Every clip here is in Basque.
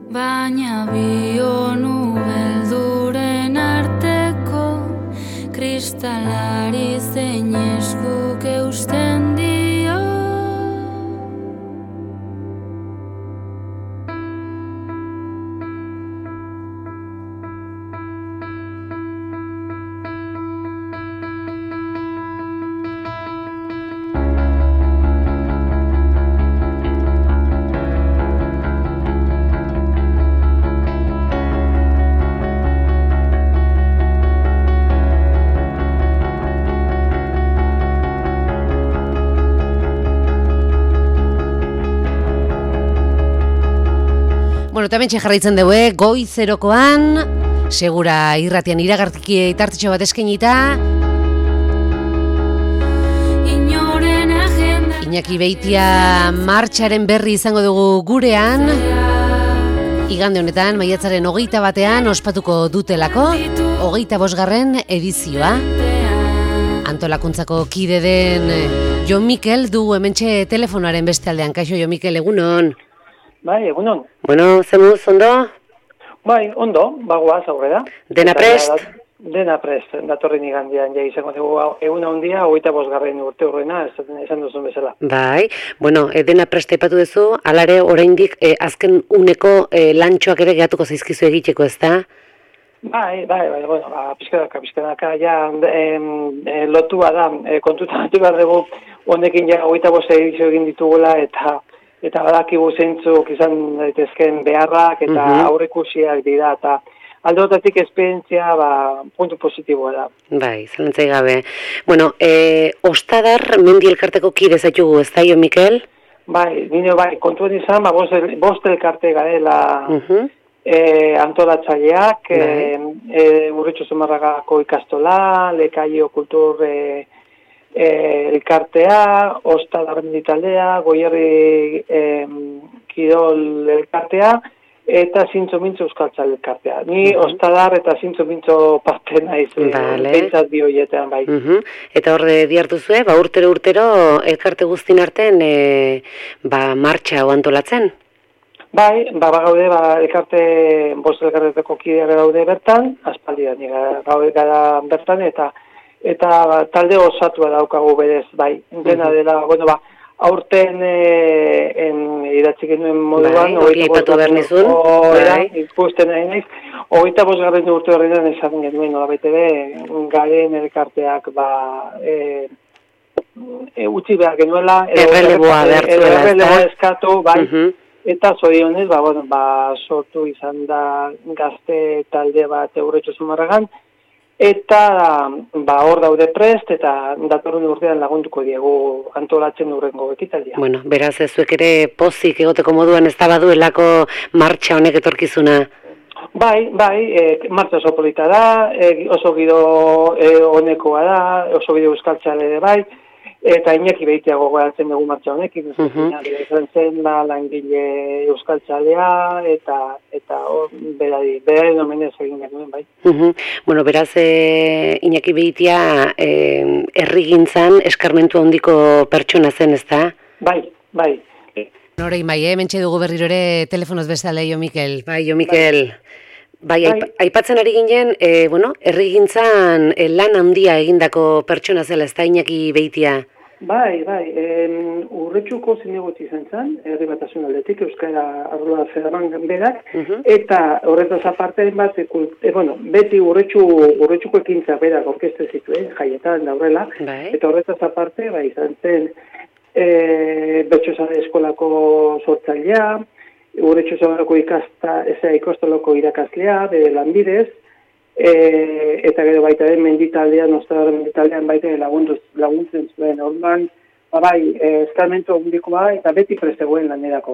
Baina bionu belduren arteko kristalari zein eskuk eusten dio. Bueno, tamen jarraitzen dugu, goizerokoan, segura irratian iragartiki tartitxo bat eskainita. Iñaki Beitia martxaren berri izango dugu gurean. Igande honetan, maiatzaren 21 ospatuko dutelako, 25. edizioa. Antolakuntzako kide den Jon Mikel dugu hementxe telefonoaren beste aldean. Kaixo, Jon Mikel, egunon. Bai, egunon. Bueno, zemuz, ondo? Bai, ondo, bagoaz aurrera. Dena prest? Dena prest, datorren igandean, ja izango dugu eguna hondia, 25. urte horrena, esan duzun bezala. Bai, bueno, dena prest aipatu duzu, alare oraindik azken uneko lantxoak ere gehatuko zaizkizu egiteko, ezta? Bai, bueno, pizkanaka, ja lotua da, kontutan hatu behar dugu, honekin ja 25 edizio egin ditugula, eta badakigu zeintzuk izan daitezken beharrak eta aurreikusiak dira, eta aldotatik esperientzia puntu positiboa da. Bai, zalantzai gabe. Bueno, Ostadar mendi elkarteko kide zaitugu, ez da, Jon Mikel? Bai, kontuen izan, bost elkarte garela antolatzaileak, Urritxu Zumarragako ikastola, Lekaio kultur elkartea, Ostadar menditaldea, Goierri kirol elkartea, eta Zintzo Mintzo euskaltzale elkartea. Ni Ostadar eta Zintzo Mintzo parte naiz, bentsat bi horietan bai. Eta horre diartuzue, urtero elkarte guztin artean martxa antolatzen? Bai, gaude, bost elkarteteko kideak gaude bertan, aspaldian gaude gara bertan, eta talde osatua daukagu berez, bai, dena dela, bueno, aurten idatzi genuen moduan, ipatu behar nizun, ikusten nahi naiz, 25. urte horretan esan genuen, garen elkarteak, utzi behar genuela, erreleboa eskatu, bai, eta zorionez, sortu izan da gazte talde bat Urritxu Zumarragan, eta hor daude prest, eta datorren urtean lagunduko diegu antolatzen urrengo ekitaldia. Bueno, beraz zuek ere pozik egoteko moduan ez da baduelako martxa honek etorkizuna? Bai, martxa oso polita da, oso gido honekoa da, oso gido euskaltzale ere bai, eta Iñaki Beitia gogoratzen dugu martxa honekin, izan zen langile euskaltzalea, eta berari nomenez egin genuen, bai. Bueno, beraz, Iñaki Beitia herrigintzan eskarmentu handiko pertsona zen, ezta? Bai. Norein bai, mentxe dugu berriro ere telefonoz bezala, Jon Mikel. Bai, Jon Mikel. Bai, aipatzen ari ginen, herrigintzan lan handia egindako pertsona zela, ez da Iñaki Beitia? Bai, Urretxuko zinegotzi izan zen, herri batasun aldetik, Euskara Arloa Zeraman berak, eta horretaz aparte bat, beti Urretxuko ekintza berak orkestre zituen, jaietan daurela, eta horretaz aparte, izan zen, Betxosare eskolako sortzailea, Urretxu Zabaloko ikastoloko irakaslea, bere lanbidez, eta gero baita den menditaldean, Ostadar menditaldean baita laguntzen zuen orduan, eskarmentu handikoa eta beti prestegoen lanerako.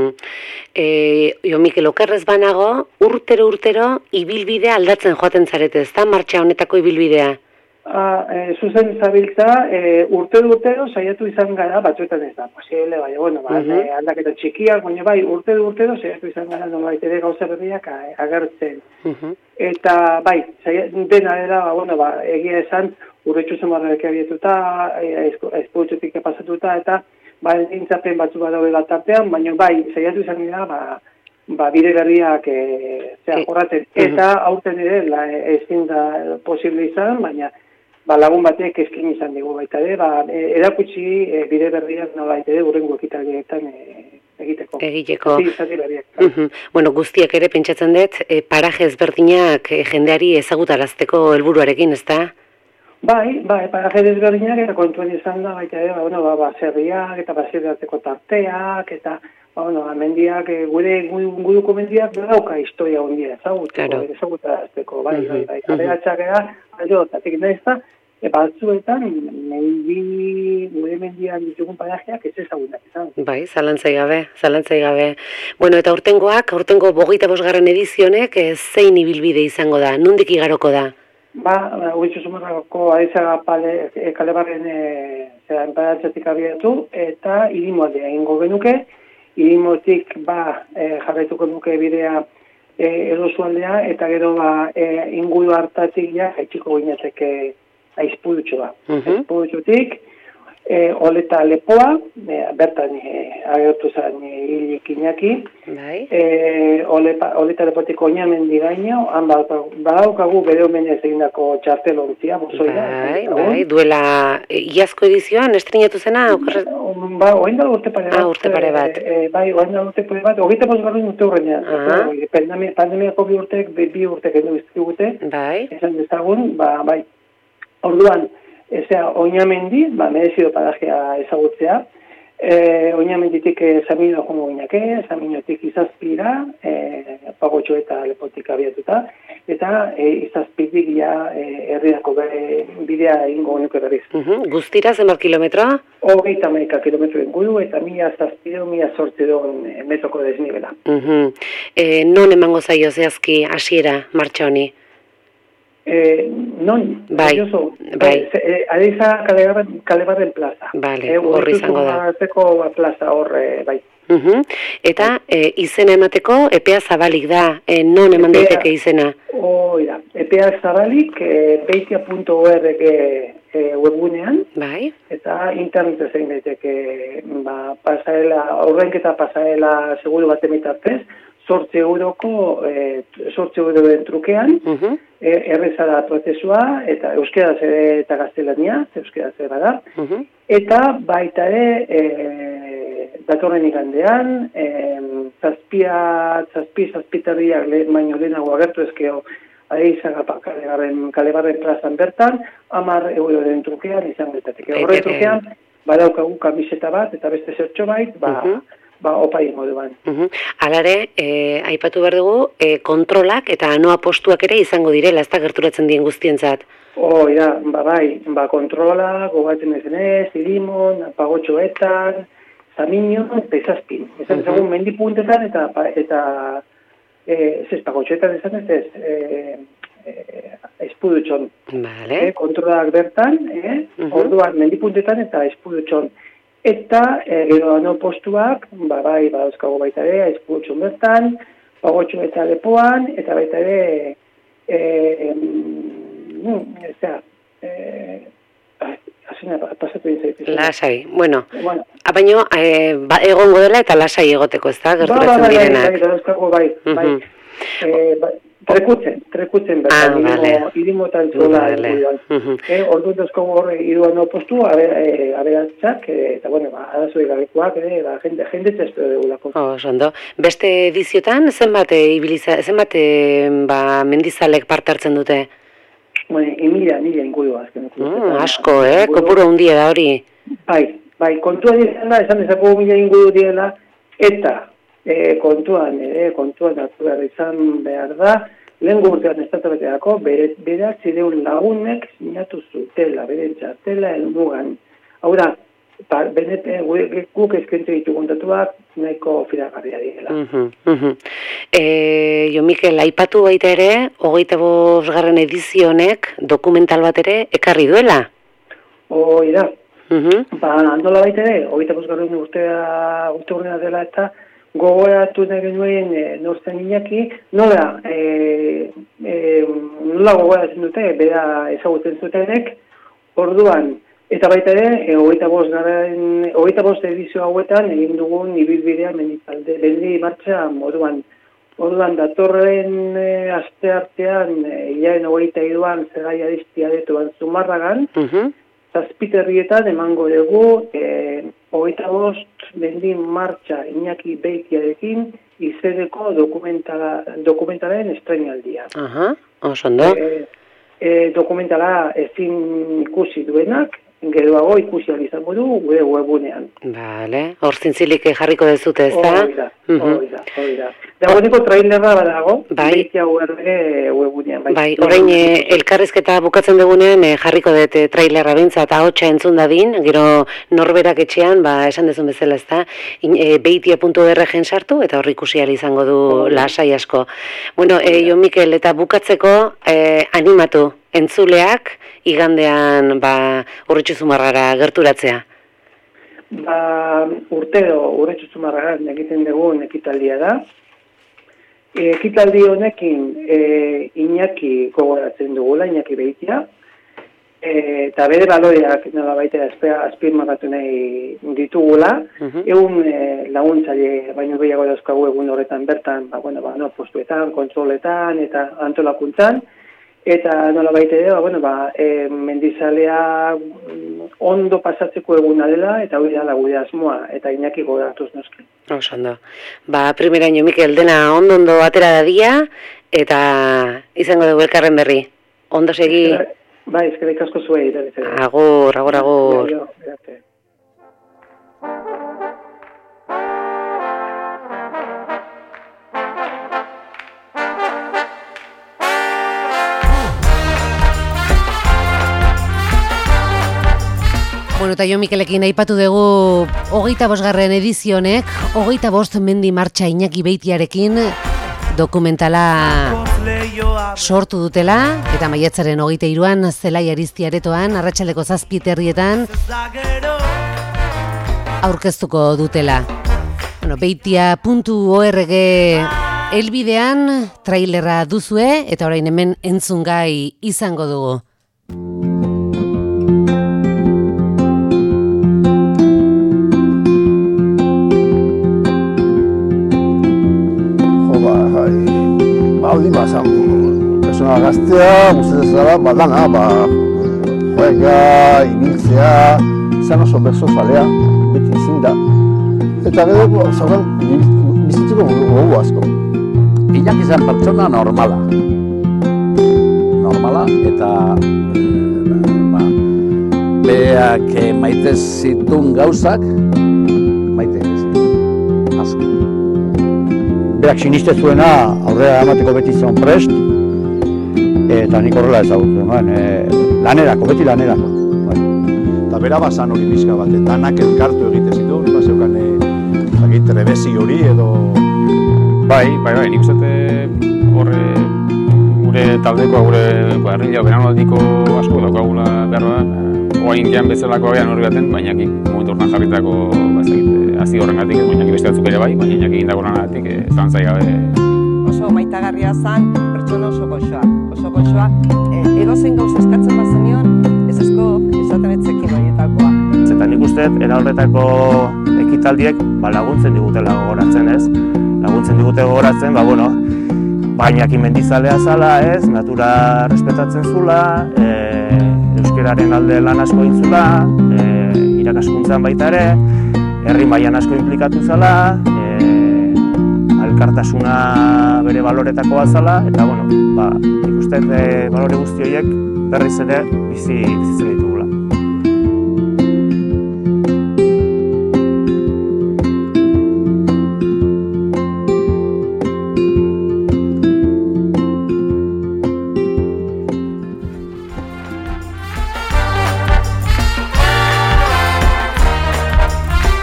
Jon Mikel, okerrez banago, urtero ibilbidea aldatzen joaten zarete, ez da martxa honetako ibilbidea? Zuzen zabiltza, urtero saiatu izan gara, batzuetan ez da posible, aldaketa txikiak, baina urtero saiatu izan gara, nolabait ere gauza berriak agertzen. Eta dena dela, egia esan, Urritxu Zumarragak abietuta, espultzutik pasatuta, eta gintzapen batzu badaudela tartean, baina saiatu izan gara, bide berriak jorraten. Eta aurten ere, ezin da posible izan, baina lagun batek eskin izan digu baita ere, erakutsi bide berriak nolait ere urrengo ekitalietan egiteko. Bueno, guztiak ere pentsatzen dut, paraje ezberdinak jendeari ezagutarazteko helburuarekin, ezta? Bai, paraje ezberdinak eta kontuen izan da baita ere, baserriak eta baserriateko tarteak eta mendiak, guduko mendiak dauka historia hondia ezagutarazteko, bai. Aberatxak ega, aldeotatik nahiz da, batzuetan, gure mendian ditugun parajeak ez ezagunak izan. Bai, zalantzai gabe. Bueno, eta aurtengo 25. edizionek zein ibilbide izango da? Nondik igaroko da? Huitzu Zumarrako Aizaga Kalebarren enparatxatik abiatu eta Irimoaldea egingo genuke. Irimotik jarraituko nuke bidea Erosualdea eta gero inguru hartatik jaitxiko ginateke Aizpudutxoa. Aizpudutxotik Oleta Lepoa, bertan agertu zen Hilik Iñaki. Oleta Lepotik Oñamendi gaino, han badaukagu bere omenez egindako txartelontzia, bozoia. Bai, duela iazko edizioan estrenatu zena? Oain da urte pare bat. Urte pare bat. Bai, oain da urte pare bat, 25. urte horrenean. Pandemiako bi urtek edo izkigute, esan dezagun, bai. Orduan, Oñamendi, merezido parajea ezagutzea, Oñamenditik Samino jongo ginake, Saminotik Izazpira, Pagotxo eta Lepotik abiatuta, eta Izazpitik herriako bidea egingo genuke berriz. Guztira zenbat kilometro? 30 kilometro inguru eta 1,008 metroko desnibela. Non emango zaio zehazki hasiera martxa honi? Non, bai. Adeiza Kalebarren plaza. Horri izango da. Horrezko plaza horre, bai. Eta izena emateko epea zabalik da, non eman daiteke izena? Da, epea zabalik beitia.org webgunean, eta internetez egin daiteke aurrenketa pasaela seguru bat emitartez, 8 euroen trukean, erreza da prozesua, eta euskeraz eta gaztelania, euskeraz bada, eta baita ere datorren igandean, zazpitarriak baino lehenago agertu ezkeo Aizaga Kalebarren plazan bertan, 10 euroen trukean izan gertateke. Horren trukean, badaukagu kamiseta bat, eta beste zertxo bait, opai moduan. Alare, aipatu behar dugu, kontrolak eta anoa postuak ere izango direla, ez da gerturatzen dien guztientzat. Kontrola, gogatzen ezenez, Irimon, Pagotxoetan, Samino, eta Izazpin. Ezan ezagun mendipuntetan eta Pagotxoetan ezan Aizpudutxon. Kontrolak bertan, orduan mendipuntetan eta Aizpudutxon. Eta gero ano postuak, badauzkago baita ere, Aizpudutxon bertan, Pagotxo eta Lepoan, eta baita ere, pasatu dintzaitu. Lasai, bueno. Baina egongo dela eta lasai egoteko, ez da, gerturatzen direnak. Badauzkago bai. Trekutzen bertan, irimotan zola. Ordu dozkogu horre iruan opostu, aberatzak, eta arazoi gabekoak, jende txespero degulako. Ondo. Beste ediziotan, zenbat mendizalek parte hartzen dute? Emilia inguru azken. Asko, kopuru handia da hori. Bai, kontua dizan da, esan dezako 1000 inguru direla, eta kontuan hartu behar izan behar da, lehen urtean estatu beteako, berak zireun lagunek sinatu zutela, beren txartela helmugan. Hau da, guk eskentze ditugun datuak nahiko fidagarria direla. Jo Mikel, aipatu baita ere, 25. edizionek dokumental bat ere ekarri duela? Hoi da. Nola baita ere, 25. urte horrena dela eta gogoratu nahi genuen Nortzen Iñaki, nola gogoratzen dute, bera ezagutzen zutenek, orduan, eta baita ere, 25 edizio hauetan egin dugun ibilbidea mendi martxa moduan Orduan, datorren aste artean, ilaen 23an Zegai Arizti aretoan Zumarragan, Zazpiterrietan emango dugu 25 mendi martxa Iñaki Beitiarekin izedeko dokumentalaren estrenaldia. Oso ondo. Dokumentala ezin ikusi duenak, geroago ikusi izango du gure webunean. Vale, hor zintzilik jarriko dezute, ez da? Hori da. Dagoeneko trailerra badago, Beitia URG webunean. Bai, orain elkarrizketa bukatzen dugunean jarriko dut trailerra bintzat ahotsa entzun dadin, gero norberak etxean, esan dezun bezala, ez da? Beitia.org sartu eta hor ikusi izango du lasai asko. Bueno, Jon Mikel, eta bukatzeko animatu entzuleak igandean Urretxu Zumarrara gerturatzea. Urtero Urretxu Zumarraran egiten dugun ekitaldia da. Ekitaldi honekin Iñaki gogoratzen dugula, Iñaki Beitia, eta bere baloreak nolabait azpimarratu nahi ditugula. Egun laguntzaile baino gehiago dauzkagu egun horretan bertan, postuetan, kontroletan eta antolakuntzan. Eta nolabait ere, mendizalea ondo pasatzeko eguna dela, eta hori da gure asmoa, eta Iñaki gogoratuz noski. Oso ondo. Primera Jon Mikel, dena ondo atera dadia, eta izango dugu elkarren berri. Ondo segi? Bai, eskerrik asko zuei. Agur. Bueno, eta Jon Mikelekin aipatu dugu 25. edizionek, 25 mendi martxa Iñaki Beitiarekin dokumentala sortu dutela, eta maiatzaren 23an Zelai Arizti aretoan, arratsaldeko 7:00 aurkeztuko dutela. Bueno, beitia.org elbidean trailerra duzue, eta orain hemen entzungai izango dugu. Hau bazan, persona gaztea, guztetzen zara, dana, joega, ibiltzea, izan oso berzozalea, beti izin da. Eta gero, zauran, bizitzeko gogu asko. Iñaki izan pertsona normala, eta beak maite zitun gauzak, maite zitun, asko. Beak siniste zuena aurrera emateko beti zion prest, eta nik horrela ezagutu nuen, beti lanerako. Eta bera bazan hori pixka bat, danak elkartu egite zitu, zeukan trebezi hori edo... Bai, nik uste horre gure taldekoa, gure herrilea beranaldiko asko daukagula berroa, oain gehan bezalako abean horri baten, baina momentu horretan jarritako hazi horrengatik, baina beste batzuk ere bai, baina Iñaki egindako lanagatik zantzai gabe. Oso maitagarria zen, pertsona oso goxoa. Edozein gauza eskatzen bat zenion, ez asko esaten etzekin horietakoa. Eta nik uste, era horretako ekitaldiek laguntzen digutela gogoratzen, ez? Laguntzen digute gogoratzen, Iñaki mendizalea zala, ez? Natura respetatzen zula, euskeraren alde lan asko intzula, irakaskuntzan baita ere, herri mailan asko inplikatu zala, elkartasuna bere baloretakoa zala, eta nik uste balore guzti horiek berriz ere bizitzen ditugu.